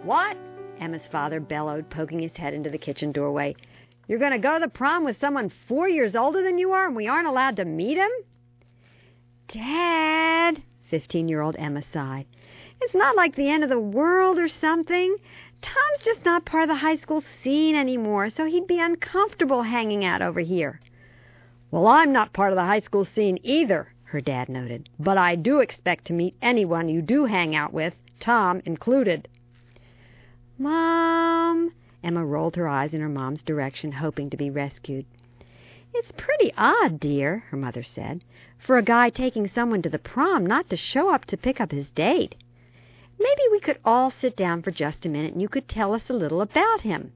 What? Emma's father bellowed, poking his head into the kitchen doorway. You're going to go to the prom with someone 4 years older than you are, and we aren't allowed to meet him? Dad, 15-year-old Emma sighed. It's not like the end of the world or something. Tom's just not part of the high school scene anymore, so he'd be uncomfortable hanging out over here. Well, I'm not part of the high school scene either, her dad noted, but I do expect to meet anyone you do hang out with, Tom included. Mom, Emma rolled her eyes in her mom's direction, hoping to be rescued. It's pretty odd, dear, her mother said, for a guy taking someone to the prom not to show up to pick up his date. Maybe we could all sit down for just a minute and you could tell us a little about him.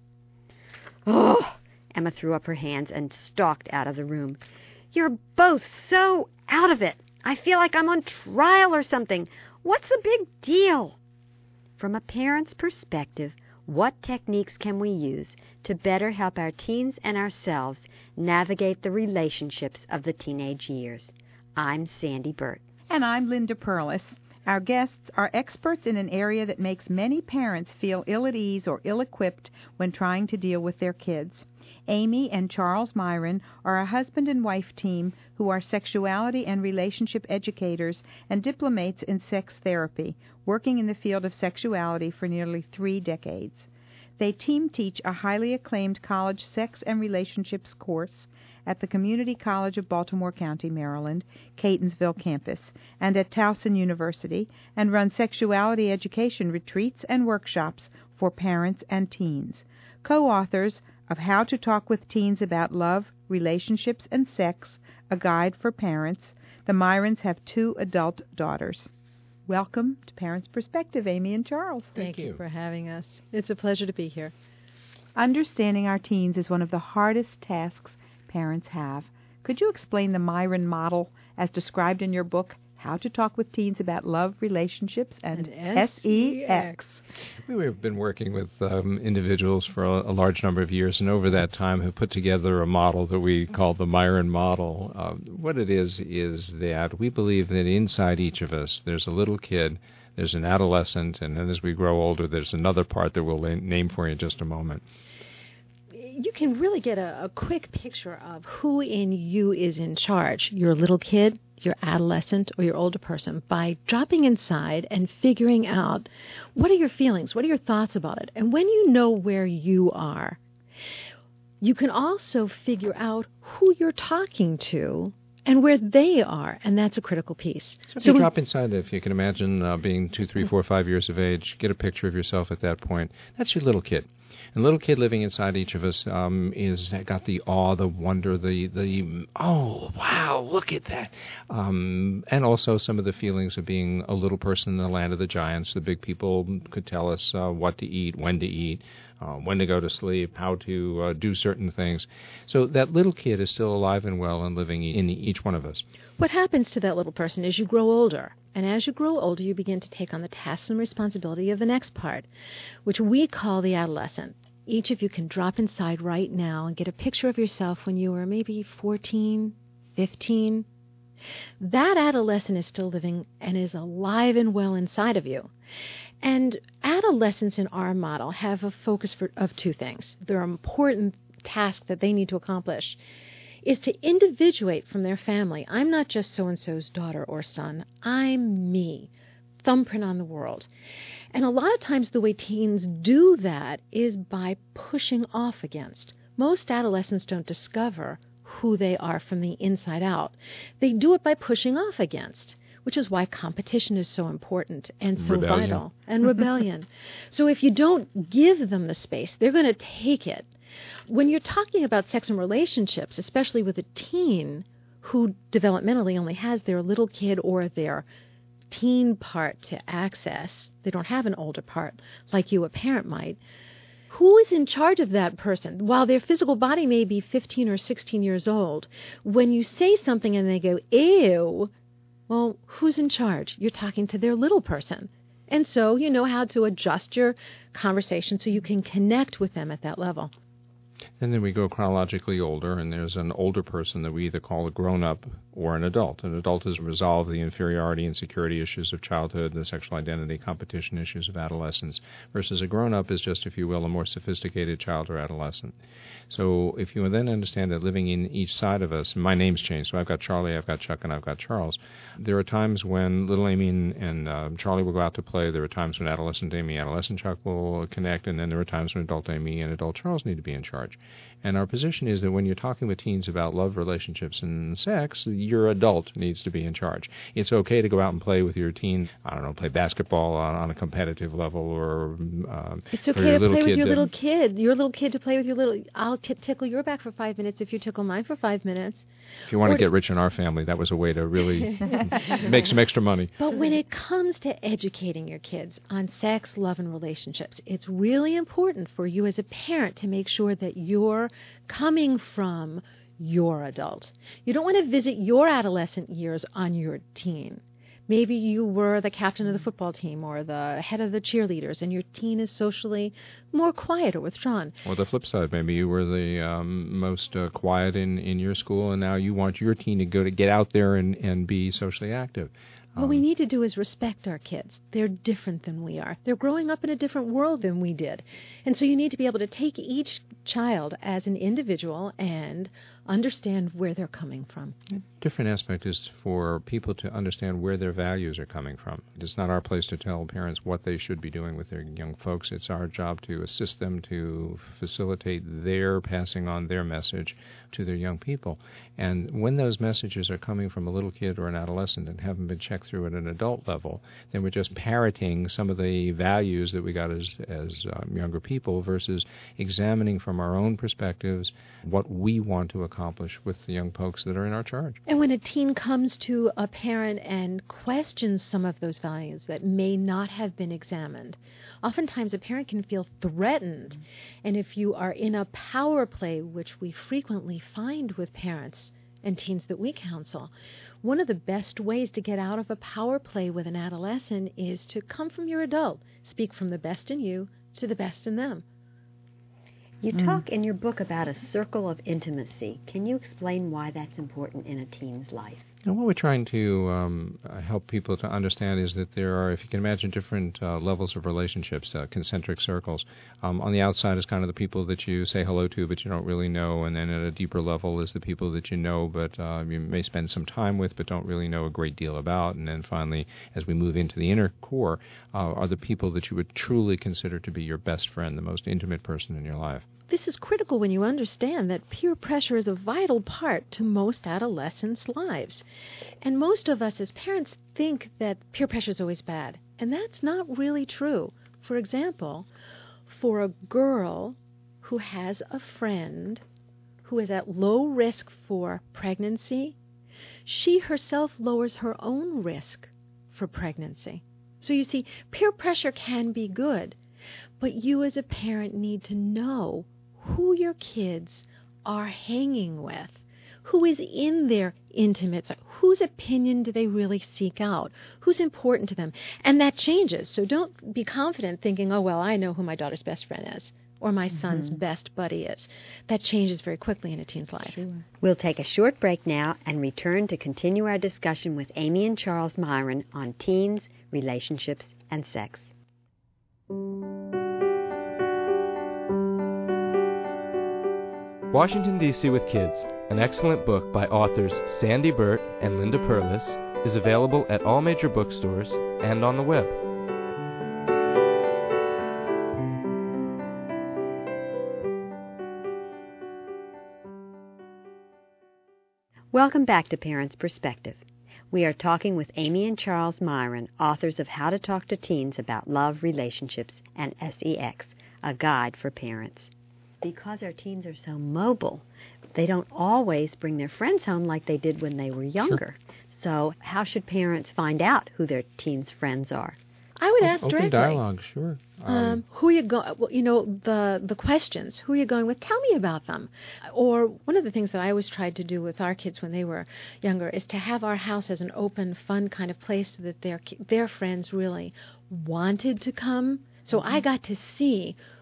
Oh, Emma threw up her hands and stalked out of the room. You're both so out of it. I feel like I'm on trial or something. What's the big deal? From a parent's perspective, what techniques can we use to better help our teens and ourselves navigate the relationships of the teenage years? I'm Sandy Burt. And I'm Linda Perlis. Our guests are experts in an area that makes many parents feel ill at ease or ill-equipped when trying to deal with their kids. Amy and Charles Myron are a husband and wife team who are sexuality and relationship educators and diplomats in sex therapy, working in the field of sexuality for nearly 3 decades. They team teach a highly acclaimed college sex and relationships course at the Community College of Baltimore County, Maryland, Catonsville campus, and at Towson University, and run sexuality education retreats and workshops for parents and teens. Co-authors of How to Talk with Teens About Love, Relationships, and Sex, a Guide for Parents, the Myrons have 2 adult daughters. Welcome to Parents' Perspective, Amy and Charles. Thank you for having us. It's a pleasure to be here. Understanding our teens is one of the hardest tasks parents have. Could you explain the Myron model as described in your book, How to Talk with Teens About Love, Relationships, and SEX? We've been working with individuals for a large number of years, and over that time have put together a model that we call the Myron model. What it is that we believe that inside each of us there's a little kid, there's an adolescent, and then as we grow older there's another part that we'll name for you in just a moment. You can really get a quick picture of who in you is in charge, your little kid, your adolescent, or your older person, by dropping inside and figuring out what are your feelings, what are your thoughts about it. And when you know where you are, you can also figure out who you're talking to and where they are, and that's a critical piece. So if you drop inside, if you can imagine being 2, 3, 4, 5 years of age, get a picture of yourself at that point. That's your little kid. And little kid living inside each of us is got the awe, the wonder, the oh, wow, look at that. And also some of the feelings of being a little person in the land of the giants. The big people could tell us what to eat, when to go to sleep, how to do certain things. So that little kid is still alive and well and living in each one of us. What happens to that little person is you grow older. And as you grow older, you begin to take on the tasks and responsibility of the next part, which we call the adolescent. Each of you can drop inside right now and get a picture of yourself when you were maybe 14, 15. That adolescent is still living and is alive and well inside of you. And adolescents in our model have a focus of 2 things. Their important task that they need to accomplish is to individuate from their family. I'm not just so-and-so's daughter or son. I'm me, thumbprint on the world. And a lot of times the way teens do that is by pushing off against. Most adolescents don't discover who they are from the inside out. They do it by pushing off against, which is why competition is so important and so vital. And rebellion. So if you don't give them the space, they're going to take it. When you're talking about sex and relationships, especially with a teen who developmentally only has their little kid or their teen part to access, they don't have an older part like you, a parent, might. Who is in charge of that person? While their physical body may be 15 or 16 years old, when you say something and they go, ew, well, who's in charge? You're talking to their little person. And so you know how to adjust your conversation so you can connect with them at that level. And then we go chronologically older, and there's an older person that we either call a grown-up or an adult. An adult has resolved the inferiority and security issues of childhood, the sexual identity, competition issues of adolescence, versus a grown-up is just, if you will, a more sophisticated child or adolescent. So if you then understand that living in each side of us, my name's changed, so I've got Charlie, I've got Chuck, and I've got Charles. There are times when little Amy and Charlie will go out to play. There are times when adolescent Amy, adolescent Chuck will connect, and then there are times when adult Amy and adult Charles need to be in charge. And our position is that when you're talking with teens about love, relationships, and sex, your adult needs to be in charge. It's okay to go out and play with your teen, I don't know, play basketball on a competitive level, or it's okay to play with your little kid. Your little kid to play with your little. I'll tickle your back for 5 minutes if you tickle mine for 5 minutes. If you want to get rich in our family, that was a way to really make some extra money. But when it comes to educating your kids on sex, love, and relationships, it's really important for you as a parent to make sure that you're coming from your adult. You don't want to visit your adolescent years on your teen. Maybe you were the captain of the football team or the head of the cheerleaders, and your teen is socially more quiet or withdrawn. Or the flip side, maybe you were the most quiet in your school, and now you want your teen to get out there and be socially active. What we need to do is respect our kids. They're different than we are. They're growing up in a different world than we did. And so you need to be able to take each child as an individual and understand where they're coming from. A different aspect is for people to understand where their values are coming from. It's not our place to tell parents what they should be doing with their young folks. It's our job to assist them to facilitate their passing on their message to their young people. And when those messages are coming from a little kid or an adolescent and haven't been checked through at an adult level, then we're just parroting some of the values that we got as younger people versus examining from our own perspectives what we want to accomplish with the young folks that are in our charge. And when a teen comes to a parent and questions some of those values that may not have been examined, oftentimes a parent can feel threatened. And if you are in a power play, which we frequently find with parents and teens that we counsel, one of the best ways to get out of a power play with an adolescent is to come from your adult, speak from the best in you to the best in them. You talk in your book about a circle of intimacy. Can you explain why that's important in a teen's life? And what we're trying to help people to understand is that there are, if you can imagine, different levels of relationships, concentric circles. On the outside is kind of the people that you say hello to, but you don't really know, and then at a deeper level is the people that you know, but you may spend some time with, but don't really know a great deal about. And then finally, as we move into the inner core, are the people that you would truly consider to be your best friend, the most intimate person in your life. This is critical when you understand that peer pressure is a vital part to most adolescents' lives. And most of us as parents think that peer pressure is always bad. And that's not really true. For example, for a girl who has a friend who is at low risk for pregnancy, she herself lowers her own risk for pregnancy. So you see, peer pressure can be good, but you as a parent need to know who your kids are hanging with, who is in their intimates, whose opinion do they really seek out, who's important to them. And that changes. So don't be confident thinking, oh, well, I know who my daughter's best friend is or my son's best buddy is. That changes very quickly in a teen's life. Sure. We'll take a short break now and return to continue our discussion with Amy and Charles Myron on teens, relationships, and sex. Washington, D.C. with Kids, an excellent book by authors Sandy Burt and Linda Perlis, is available at all major bookstores and on the web. Welcome back to Parents' Perspective. We are talking with Amy and Charles Myron, authors of How to Talk to Teens About Love, Relationships, and SEX, a guide for parents. Because our teens are so mobile, they don't always bring their friends home like they did when they were younger. Sure. So how should parents find out who their teens' friends are? I would ask open directly. Dialogue, sure. Who are you going? Well, you know, the questions. Who are you going with? Tell me about them. Or one of the things that I always tried to do with our kids when they were younger is to have our house as an open, fun kind of place so that their friends really wanted to come. So I got to see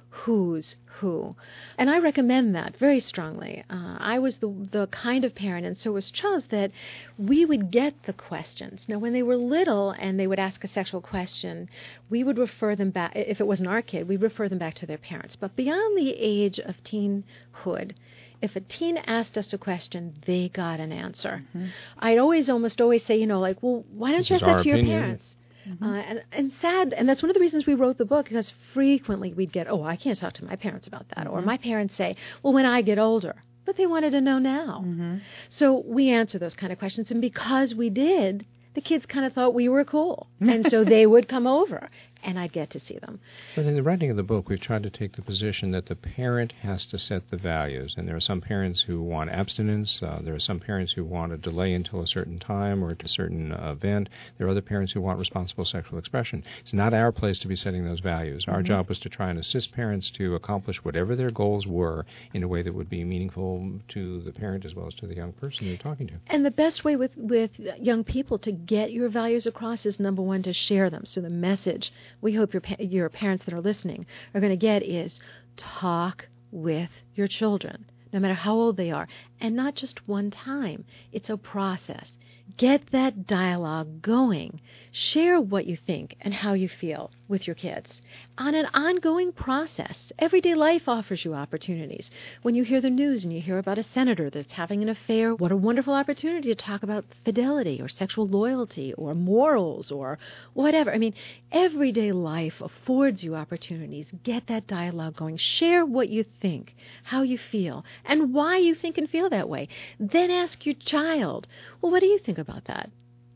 who's who. And I recommend that very strongly. I was the kind of parent, and so was Charles, that we would get the questions. Now, when they were little and they would ask a sexual question, we would refer them back, if it wasn't our kid, we'd refer them back to their parents. But beyond the age of teenhood, if a teen asked us a question, they got an answer. Mm-hmm. I'd almost always say, like, well, why don't you ask that to your parents? Mm-hmm. And that's one of the reasons we wrote the book, because frequently we'd get, I can't talk to my parents about that. Mm-hmm. Or my parents say, well, when I get older. But they wanted to know now. Mm-hmm. So we answer those kind of questions. And because we did, the kids kind of thought we were cool. And so they would come over, and I'd get to see them. But in the writing of the book, we've tried to take the position that the parent has to set the values. And there are some parents who want abstinence. There are some parents who want a delay until a certain time or a certain event. There are other parents who want responsible sexual expression. It's not our place to be setting those values. Our job was to try and assist parents to accomplish whatever their goals were in a way that would be meaningful to the parent as well as to the young person you're talking to. And the best way with young people to get your values across is, number one, to share them. So the message we hope your parents that are listening are going to get is talk with your children, no matter how old they are, and not just one time. It's a process. Get that dialogue going. Share what you think and how you feel with your kids on an ongoing process. Everyday life offers you opportunities. When you hear the news and you hear about a senator that's having an affair, what a wonderful opportunity to talk about fidelity or sexual loyalty or morals or whatever. I mean, everyday life affords you opportunities. Get that dialogue going. Share what you think, how you feel, and why you think and feel that way. Then ask your child, well, what do you think about that?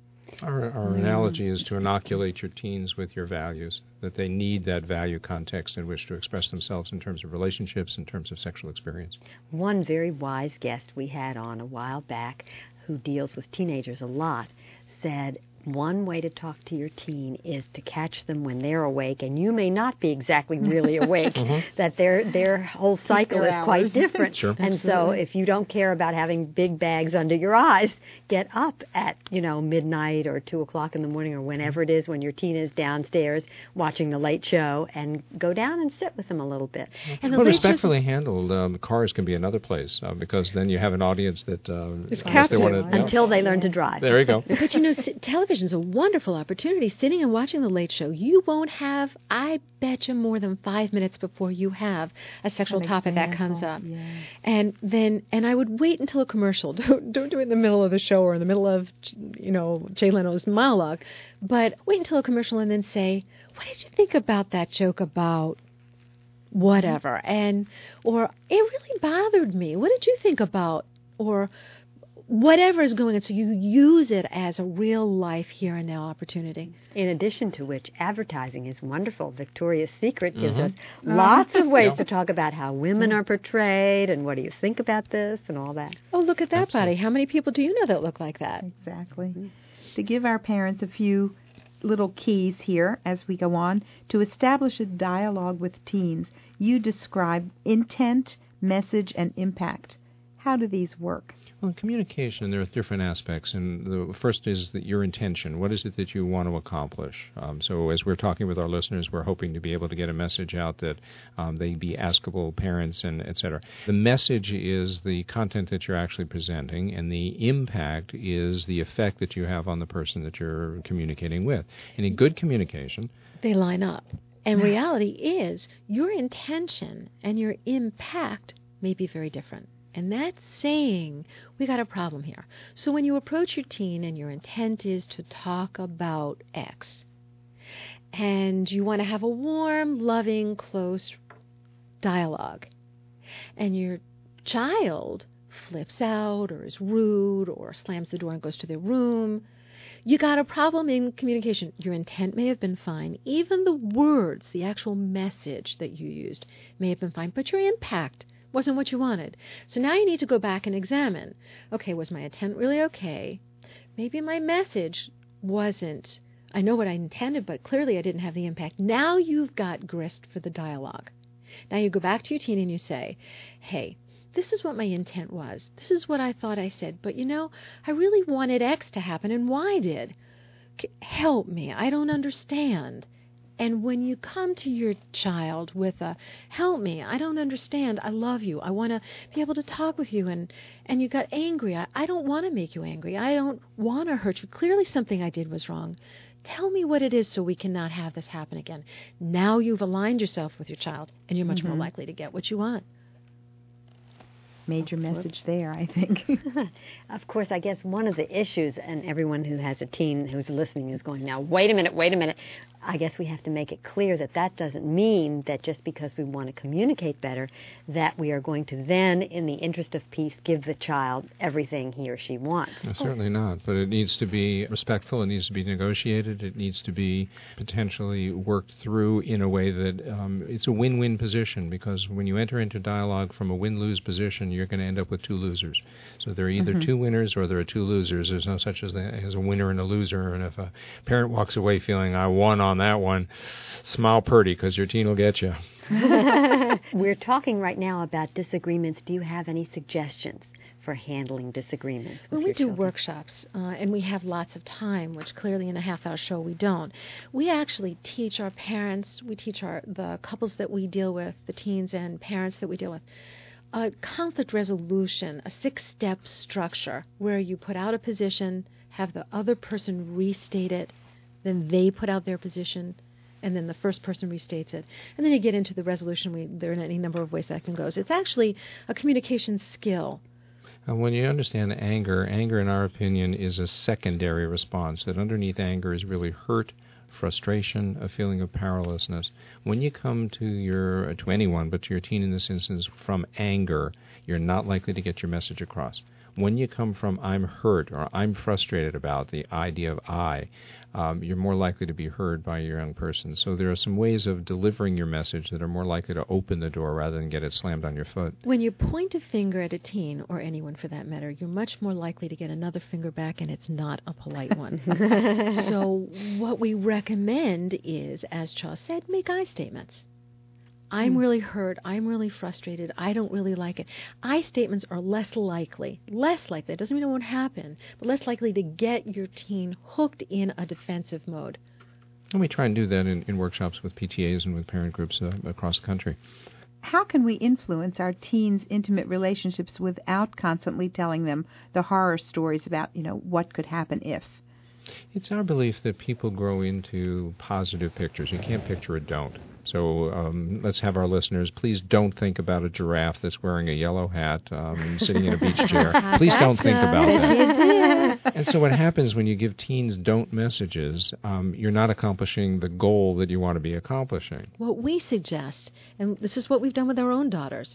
Our analogy is to inoculate your teens with your values, that they need that value context in which to express themselves in terms of relationships, in terms of sexual experience. One very wise guest we had on a while back who deals with teenagers a lot said, one way to talk to your teen is to catch them when they're awake, and you may not be exactly really awake, that their whole cycle is quite different. Sure. And so if you don't care about having big bags under your eyes, get up at, midnight or 2 o'clock in the morning or whenever it is when your teen is downstairs watching the late show, and go down and sit with them a little bit. And respectfully handled, cars can be another place, because then you have an audience that is captive until they learn to drive. There you go. But television is a wonderful opportunity. Sitting and watching the Late Show, you won't have, I bet you, more than 5 minutes before you have a sexual topic that comes up. Yeah. And I would wait until a commercial. Don't do it in the middle of the show or in the middle of, Jay Leno's monologue. But wait until a commercial and then say, what did you think about that joke about whatever? Or it really bothered me. What did you think about? Or whatever is going on, so you use it as a real life here and now opportunity. In addition to which, advertising is wonderful. Victoria's Secret gives us lots of ways to talk about how women are portrayed and what do you think about this and all that. Oh, look at that, Buddy. How many people do you know that look like that? Exactly. Mm-hmm. To give our parents a few little keys here as we go on, to establish a dialogue with teens, you describe intent, message, and impact. How do these work? Well, in communication, there are different aspects, and the first is that your intention. What is it that you want to accomplish? So as we're talking with our listeners, we're hoping to be able to get a message out that they be askable parents and et cetera. The message is the content that you're actually presenting, and the impact is the effect that you have on the person that you're communicating with. And in good communication, they line up. And reality is your intention and your impact may be very different. And that's saying we got a problem here. So when you approach your teen and your intent is to talk about X, and you want to have a warm, loving, close dialogue, and your child flips out or is rude or slams the door and goes to their room, you got a problem in communication. Your intent may have been fine. Even the words, the actual message that you used may have been fine, but your impact wasn't what you wanted. So now you need to go back and examine, okay, was my intent really okay? Maybe my message wasn't, I know what I intended, but clearly I didn't have the impact. Now you've got grist for the dialogue. Now you go back to your teen and you say, hey, this is what my intent was. This is what I thought I said, but I really wanted X to happen, and Y did. Help me. I don't understand. And when you come to your child with a, help me, I don't understand, I love you, I want to be able to talk with you, and you got angry, I don't want to make you angry, I don't want to hurt you, clearly something I did was wrong. Tell me what it is so we cannot have this happen again. Now you've aligned yourself with your child, and you're much more likely to get what you want. Major message there, I think. Of course, I guess one of the issues, and everyone who has a teen who's listening is going, now, wait a minute. I guess we have to make it clear that that doesn't mean that just because we want to communicate better, that we are going to then, in the interest of peace, give the child everything he or she wants. No, certainly not, but it needs to be respectful, it needs to be negotiated, it needs to be potentially worked through in a way that it's a win-win position, because when you enter into dialogue from a win-lose position, you're going to end up with two losers. So there are either two winners or there are two losers. There's no such as a winner and a loser, and if a parent walks away feeling, I won on that one, smile pretty, because your teen will get you. We're talking right now about disagreements. Do you have any suggestions for handling disagreements with When we your do children? workshops, and we have lots of time, which clearly in a half-hour show we don't, we actually teach our parents, we teach the couples that we deal with, the teens and parents that we deal with, a conflict resolution, a 6-step structure where you put out a position, have the other person restate it, then they put out their position, and then the first person restates it. And then you get into the resolution. There are any number of ways that can go. So it's actually a communication skill. When you understand anger in our opinion is a secondary response, that underneath anger is really hurt, frustration, a feeling of powerlessness. When you come to anyone, but to your teen in this instance, from anger, you're not likely to get your message across. When you come from I'm hurt or I'm frustrated about, the idea of I, you're more likely to be heard by your young person. So there are some ways of delivering your message that are more likely to open the door rather than get it slammed on your foot. When you point a finger at a teen, or anyone for that matter, you're much more likely to get another finger back, and it's not a polite one. So what we recommend is, as Charles said, make I statements. I'm really hurt, I'm really frustrated, I don't really like it. I statements are less likely, it doesn't mean it won't happen, but less likely to get your teen hooked in a defensive mode. And we try and do that in workshops with PTAs and with parent groups across the country. How can we influence our teens' intimate relationships without constantly telling them the horror stories about, what could happen if? It's our belief that people grow into positive pictures. You can't picture a don't. So let's have our listeners, please don't think about a giraffe that's wearing a yellow hat sitting in a beach chair. Please don't think about that. And so what happens when you give teens don't messages, you're not accomplishing the goal that you want to be accomplishing. What we suggest, and this is what we've done with our own daughters,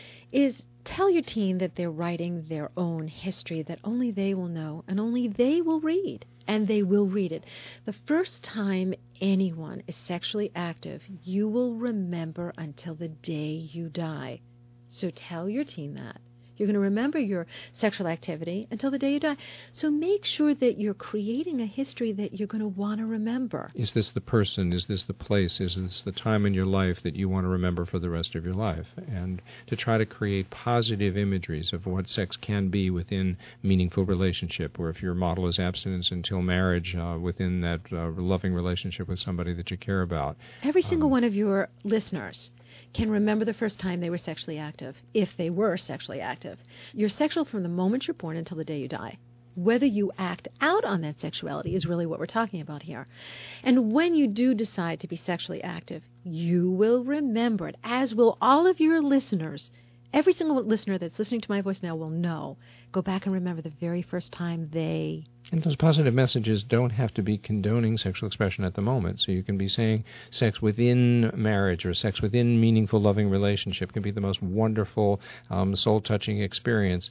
is tell your teen that they're writing their own history that only they will know and only they will read. And they will read it. The first time anyone is sexually active, you will remember until the day you die. So tell your teen that. You're going to remember your sexual activity until the day you die. So make sure that you're creating a history that you're going to want to remember. Is this the person? Is this the place? Is this the time in your life that you want to remember for the rest of your life? And to try to create positive imageries of what sex can be within meaningful relationship, or if your model is abstinence until marriage, within that loving relationship with somebody that you care about. Every single one of your listeners can remember the first time they were sexually active, if they were sexually active. You're sexual from the moment you're born until the day you die. Whether you act out on that sexuality is really what we're talking about here. And when you do decide to be sexually active, you will remember it, as will all of your listeners. Every single listener that's listening to my voice now will know. Go back and remember the very first time they... And those positive messages don't have to be condoning sexual expression at the moment. So you can be saying sex within marriage or sex within meaningful, loving relationship can be the most wonderful, soul-touching experience.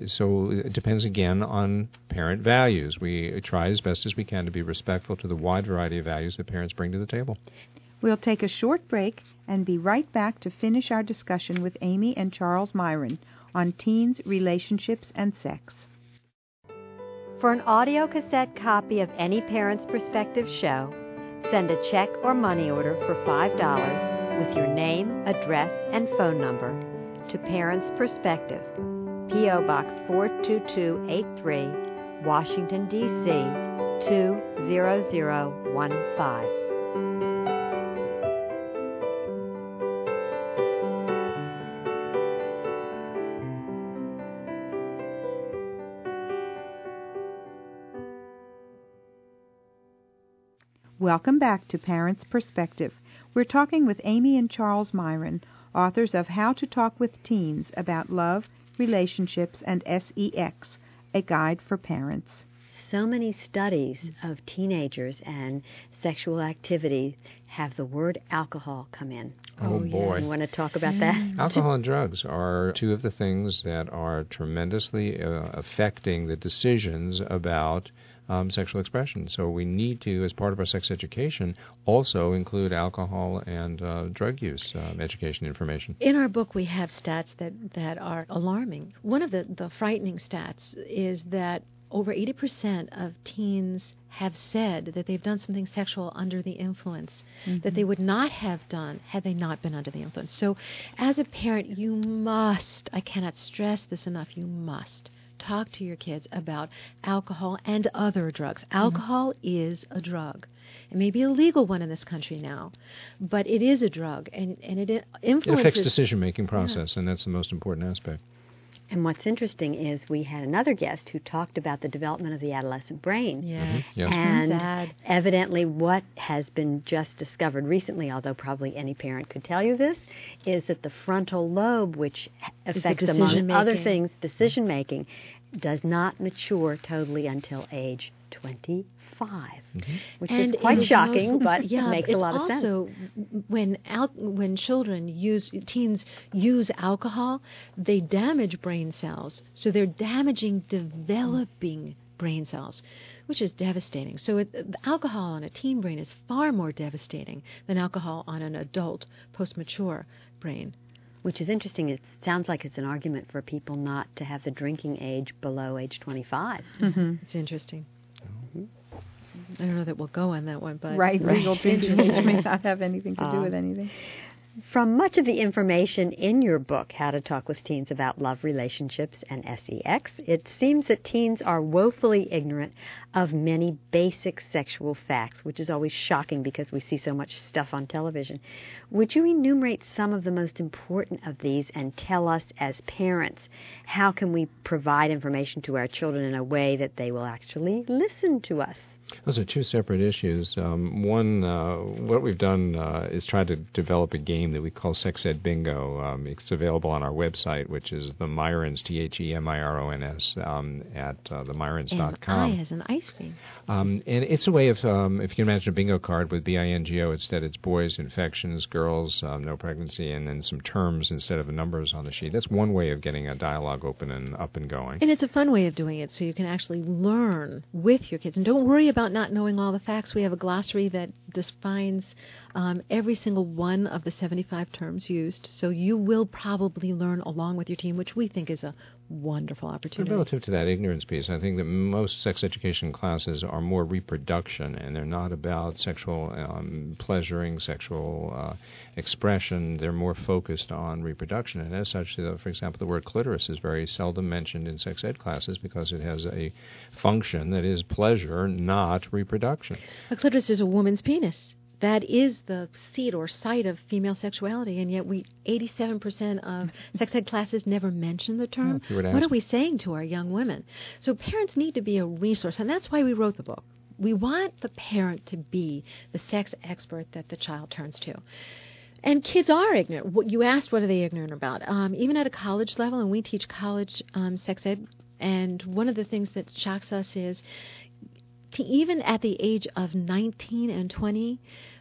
So it depends, again, on parent values. We try as best as we can to be respectful to the wide variety of values that parents bring to the table. We'll take a short break and be right back to finish our discussion with Amy and Charles Myron on teens, relationships, and sex. For an audio cassette copy of any Parent's Perspective show, send a check or money order for $5 with your name, address, and phone number to Parent's Perspective, P.O. Box 42283, Washington, D.C. 20015. Welcome back to Parents' Perspective. We're talking with Amy and Charles Myron, authors of How to Talk with Teens About Love, Relationships, and SEX, a guide for parents. So many studies of teenagers and sexual activity have the word alcohol come in. Oh, boy. You want to talk about that? Alcohol and drugs are two of the things that are tremendously affecting the decisions about sexual expression. So we need to, as part of our sex education, also include alcohol and drug use education information. In our book, we have stats that are alarming. One of the frightening stats is that over 80% of teens have said that they've done something sexual under the influence that they would not have done had they not been under the influence. So as a parent, you must, I cannot stress this enough, you must talk to your kids about alcohol and other drugs. Alcohol is a drug. It may be a legal one in this country now, but it is a drug, and it influences... It affects decision-making process, and that's the most important aspect. And what's interesting is we had another guest who talked about the development of the adolescent brain. Yes. Yes. And sad. Evidently what has been just discovered recently, although probably any parent could tell you this, is that the frontal lobe, which affects, among other things, decision-making, does not mature totally until age 25. Which is quite shocking, but makes a lot of sense. Also, when teens use alcohol, they damage brain cells. So they're damaging developing brain cells, which is devastating. So alcohol on a teen brain is far more devastating than alcohol on an adult, post-mature brain. Which is interesting. It sounds like it's an argument for people not to have the drinking age below age 25. It's interesting. I don't know that we'll go on that one, but... Right. Legal drinking age may not have anything to do with anything. From much of the information in your book, How to Talk with Teens About Love, Relationships, and SEX, it seems that teens are woefully ignorant of many basic sexual facts, which is always shocking because we see so much stuff on television. Would you enumerate some of the most important of these and tell us as parents how can we provide information to our children in a way that they will actually listen to us? Those are two separate issues. One, what we've done is try to develop a game that we call Sex Ed Bingo. It's available on our website, which is the Myrons, THEMIRONS, at themyrons.com. And I as an ice cream. And it's a way of, if you can imagine a bingo card with BINGO instead, it's boys, infections, girls, no pregnancy, and then some terms instead of the numbers on the sheet. That's one way of getting a dialogue open and up and going. And it's a fun way of doing it, so you can actually learn with your kids. And don't worry about not knowing all the facts. We have a glossary that defines every single one of the 75 terms used, so you will probably learn along with your team, which we think is a wonderful opportunity. Relative to that ignorance piece, I think that most sex education classes are more reproduction, and they're not about sexual pleasuring, sexual expression. They're more focused on reproduction, and as such, for example, the word clitoris is very seldom mentioned in sex ed classes because it has a function that is pleasure, not reproduction. A clitoris is a woman's penis. That is the seat or site of female sexuality, and yet 87% of sex ed classes never mention the term. What are we saying to our young women? So parents need to be a resource, and that's why we wrote the book. We want the parent to be the sex expert that the child turns to. And kids are ignorant. You asked what are they ignorant about. Even at a college level, and we teach college sex ed, and one of the things that shocks us is even at the age of 19 and 20,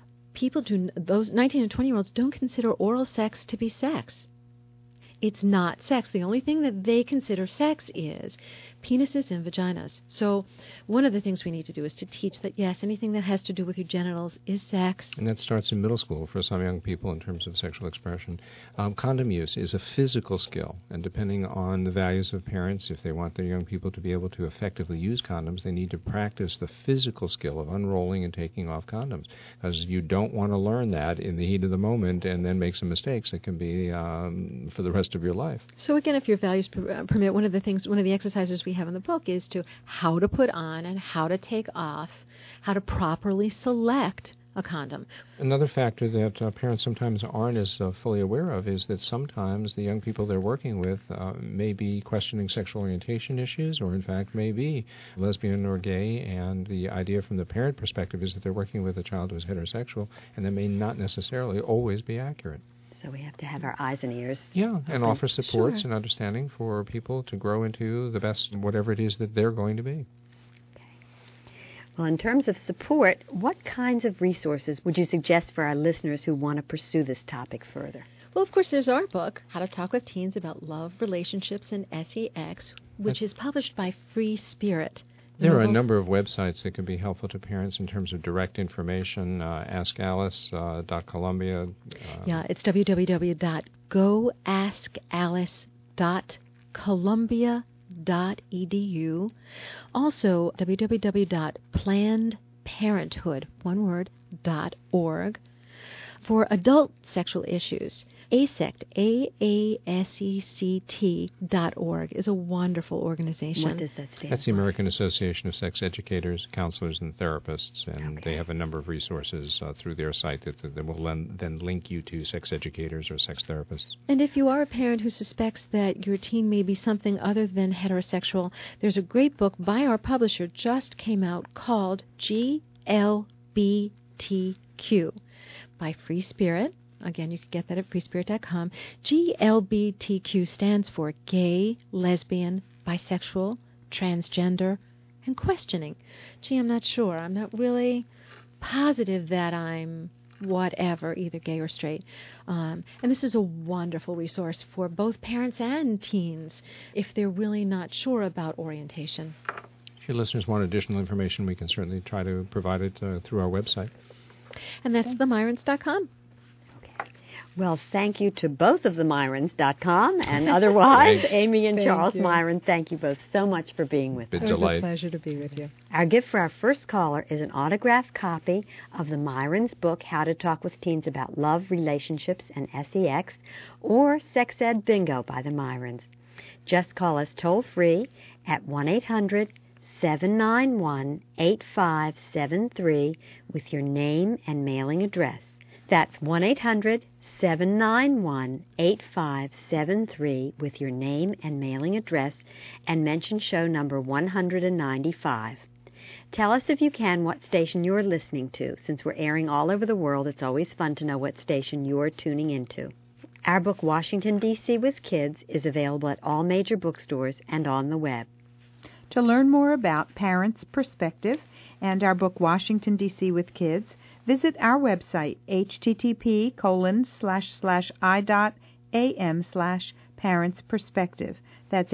those 19 and 20-year-olds don't consider oral sex to be sex. It's not sex. The only thing that they consider sex is penises and vaginas. So one of the things we need to do is to teach that, yes, anything that has to do with your genitals is sex. And that starts in middle school for some young people in terms of sexual expression. Condom use is a physical skill, and depending on the values of parents, if they want their young people to be able to effectively use condoms, they need to practice the physical skill of unrolling and taking off condoms, because you don't want to learn that in the heat of the moment and then make some mistakes that can be for the rest of your life. So again, if your values permit, one of the exercises we have in the book is to how to put on and how to take off, how to properly select a condom. Another factor that parents sometimes aren't as fully aware of is that sometimes the young people they're working with may be questioning sexual orientation issues, or in fact may be lesbian or gay, and the idea from the parent perspective is that they're working with a child who is heterosexual, and that may not necessarily always be accurate. So we have to have our eyes and ears. Yeah, and offer supports Sure. and understanding for people to grow into the best whatever it is that they're going to be. Well, in terms of support, what kinds of resources would you suggest for our listeners who want to pursue this topic further? Well, of course, there's our book, How to Talk with Teens About Love, Relationships, and SEX, which is published by Free Spirit. There are a number of websites that can be helpful to parents in terms of direct information. AskAlice.Columbia. Yeah, it's www.goaskalice.columbia.edu. Also, www.plannedparenthood.org. For adult sexual issues, AASECT, AASECT.org is a wonderful organization. What does that stand for? That's the American Association of Sex Educators, Counselors, and Therapists, and they have a number of resources through their site that will then link you to sex educators or sex therapists. And if you are a parent who suspects that your teen may be something other than heterosexual, there's a great book by our publisher just came out called GLBTQ by Free Spirit. Again, you can get that at freespirit.com. GLBTQ stands for gay, lesbian, bisexual, transgender, and questioning. Gee, I'm not sure. I'm not really positive that I'm whatever, either gay or straight. And this is a wonderful resource for both parents and teens if they're really not sure about orientation. If your listeners want additional information, we can certainly try to provide it through our website. And that's themyrons.com. Well, thank you to both of the Myrons.com and otherwise, Amy and Charles Myron. Thank you both so much for being with us. It was a pleasure to be with you. Our gift for our first caller is an autographed copy of the Myrons book, How to Talk with Teens About Love, Relationships, and SEX, or Sex Ed Bingo by the Myrons. Just call us toll-free at 1-800-791-8573 with your name and mailing address. That's 1-800-791-8573 with your name and mailing address, and mention show number 195. Tell us if you can what station you're listening to. Since we're airing all over the world, it's always fun to know what station you're tuning into. Our book, Washington, D.C. with Kids, is available at all major bookstores and on the web. To learn more about Parents' Perspective and our book, Washington, D.C. with Kids, visit our website, http://i.am/parentsperspective. That's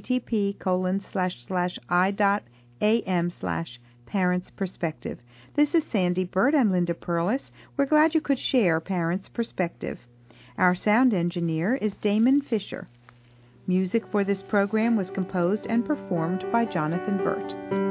http://i.am/parentsperspective. This is Sandy Burt and Linda Perlis. We're glad you could share Parents' Perspective. Our sound engineer is Damon Fisher. Music for this program was composed and performed by Jonathan Burt.